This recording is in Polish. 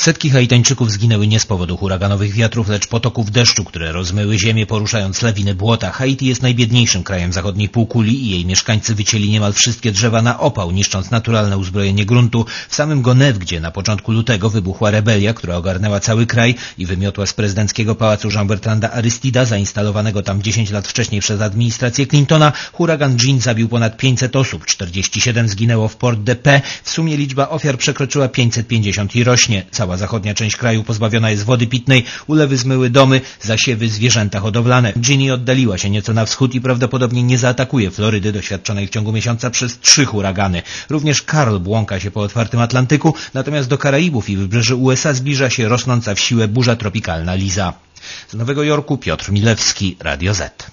Setki Haitańczyków zginęły nie z powodu huraganowych wiatrów, lecz potoków deszczu, które rozmyły ziemię, poruszając lawiny błota. Haiti jest najbiedniejszym krajem zachodniej półkuli i jej mieszkańcy wycięli niemal wszystkie drzewa na opał, niszcząc naturalne uzbrojenie gruntu. W samym Gonef, gdzie na początku lutego wybuchła rebelia, która ogarnęła cały kraj i wymiotła z prezydenckiego pałacu Jean-Bertranda Aristida, zainstalowanego tam 10 lat wcześniej przez administrację Clintona, huragan Jean zabił ponad 500 osób, 47 zginęło w Port-de-Paix. W sumie liczba ofiar przekroczyła 550 i rośnie. Cała zachodnia część kraju pozbawiona jest wody pitnej, ulewy zmyły domy, zasiewy, zwierzęta hodowlane. Ginny oddaliła się nieco na wschód i prawdopodobnie nie zaatakuje Florydy, doświadczonej w ciągu miesiąca przez 3 huragany. Również Karl błąka się po otwartym Atlantyku, natomiast do Karaibów i wybrzeży USA zbliża się rosnąca w siłę burza tropikalna Liza. Z Nowego Jorku Piotr Milewski, Radio Z.